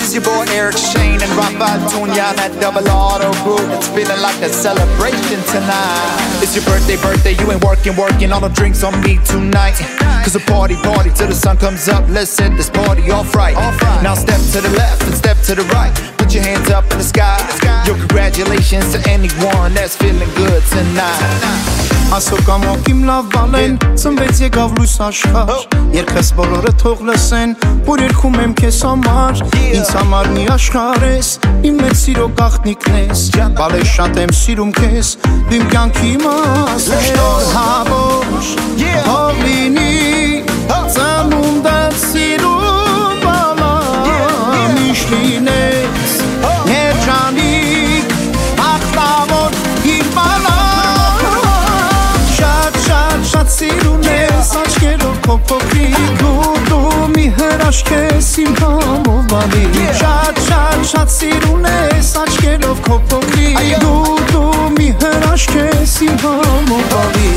It's your boy Eric Shane and Rafa Tunya, that double auto group. It's feeling like a celebration tonight. It's your birthday, you ain't working. All the drinks on me tonight. Cause a party till the sun comes up. Let's set this party off right. Now step to the left and step to the right. Put your hands up in the sky. Your congratulations to anyone that's feeling good tonight. Ասո կամոք իմ լավ բալեն, ծնվեց եկավ լույս աշխար. Երկես բոլորը թող լսեն, որ երգում եմ քեզ համար. Ինձ համար մի աշխարհ ես, իմ մեծ սիրո գաղտնիքն ես. Բալե շատ եմ սիրում քեզ, դու իմ կյանքի մաս ես. Հավոս, թող լինի, ծնունդդ սիրում բալա. Միշտ լինես, երջանիկ, ախտավոր իմ բալա. Շատ սիրուն ես աչքերով քո փոքրիկ դու մի հրաշք ես իմ համով բալի շատ սիրուն ես աչքերով քո փոքրիկ դու մի հրաշք ես իմ համով բալի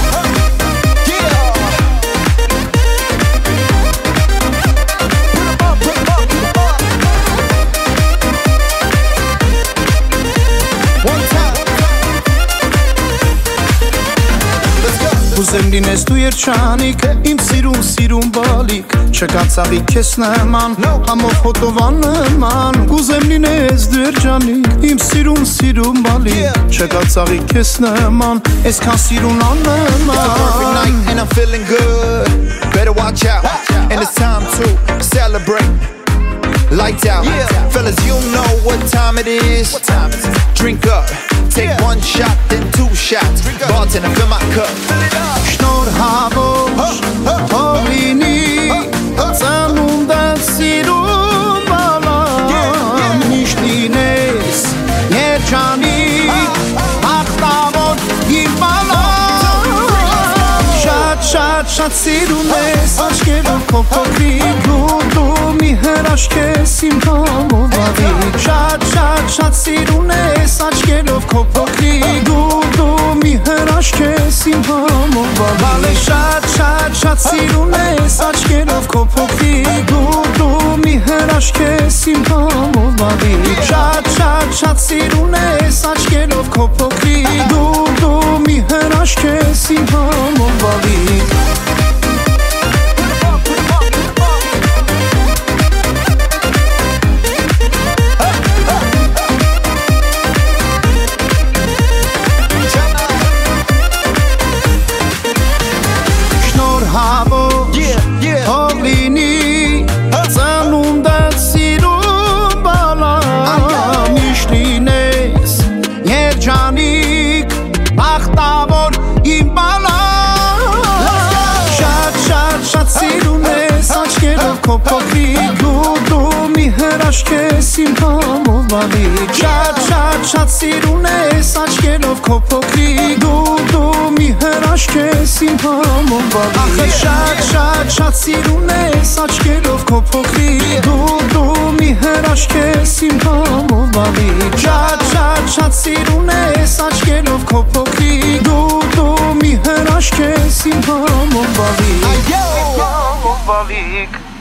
Ուզեմ լինես դու երջանիկ, իմ սիրուն բալիկ Չկա ծաղիկ քեզ նման, համով հոտովան նման Ուզեմ լինես դու երջանիկ, իմ սիրուն բալիկ Չկա ծաղիկ քեզ նման, այսքան սիրուն աննման It's a perfect night and I'm feeling good. Better watch out, and it's time to celebrate. Lights out, fellas, you know what time it is. Drink up, take one shot, then two shots. Bartender, fill my cup. Շնորհավոր, թող լինի, ծնունդդ սիրուն բալա Միշտ լինես, երջանիկ, ախտավոր իմ բալա Շատ սիրուն ես աչքերով քո փոքրիկ դու մի հրաշք ես իմ համով բալիկ Շատ սիրուն ես աչքերով քո փոքրիկ դու մի հրաշք ես իմ համով բալիկ Շատ սիրուն ես աչքերով քո փոքրիկ դու մի հրաշք ես իմ համով բալիկ Շատ սիրուն ես աչքերով քո փոքրիկ դու մի հրաշք ես իմ համով բալիկ Քո փոքրիկ դու մի հրաշք ես իմ համով բալիկ Շատ սիրուն ես աչքերով քո փոքրիկ դու մի հրաշք ես իմ համով բալիկ Շատ սիրուն ես աչքերով քո փոքրիկ դու մի հրաշք ես իմ համով բալիկ Շատ սիրուն ես աչքերով քո փոքրիկ դու մի հրաշք ես իմ համով բալիկ